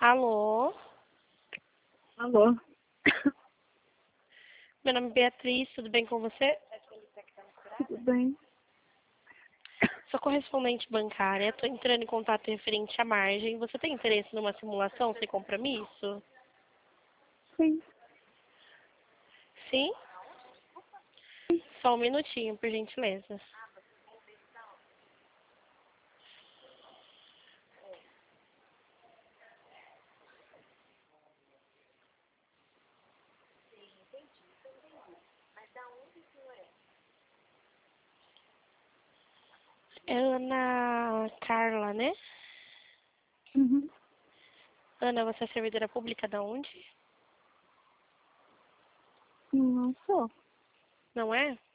Alô? Alô? Meu nome é Beatriz, tudo bem com você? Tudo bem? Sou correspondente bancária, estou entrando em contato referente à margem. Você tem interesse numa simulação sem compromisso? Sim. Sim? Só um minutinho, por gentileza. É Ana Carla, né? Uhum. Ana, você é servidora pública da onde? Não sou. Não é?